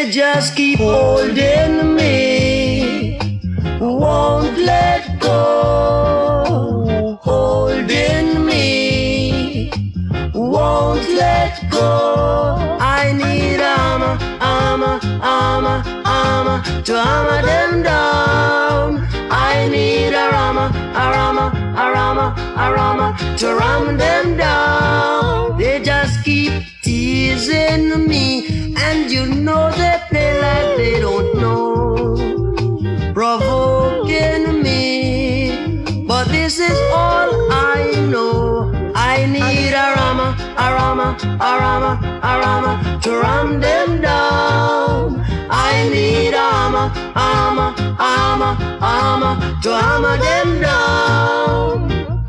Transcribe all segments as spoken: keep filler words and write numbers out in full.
They just keep holding me, won't let go. Holding me, won't let go. I need armor, armor, armor, armor to armor them down. I need a armor, a armor, a armor, a armor to ram them down. They just keep teasing me, and you know they play like they don't know, provoking me. But this is all I know. I need a armor, a armor, a armor, a armor to ram them down. I need armor, armor, armor, armor to hammer them down.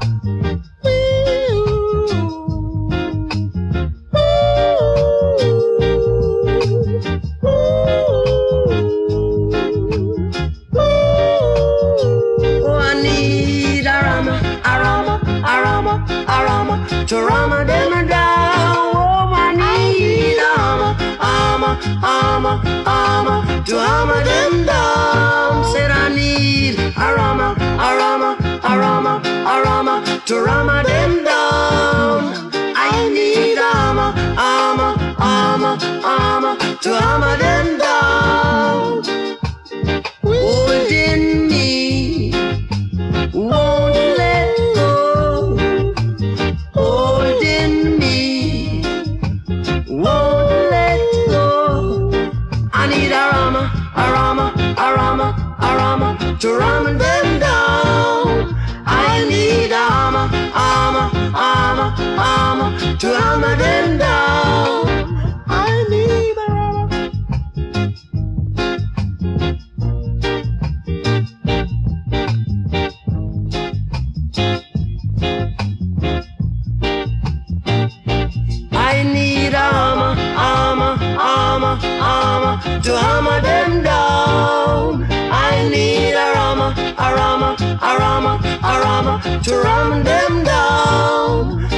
Oh, I need a armor, a armor, a armor, a armor to hammer them down. Oh, I need armor, armor, armor, armor to hammer them down. Said I need a armor, a armor, a armor, a armor to hammer them down. I need armor, armor, armor, armor to hammer them down. Holding me, won't let go. Holding me, won't let go. I need a armor, a armor, a armor, a armor to ram them down. I need armor, armor, armor, armor to hammer them down. I need armor. I need armor, armor, armor, armor to hammer them down. I need a armor, a armor, a armor, a armor to ram them down.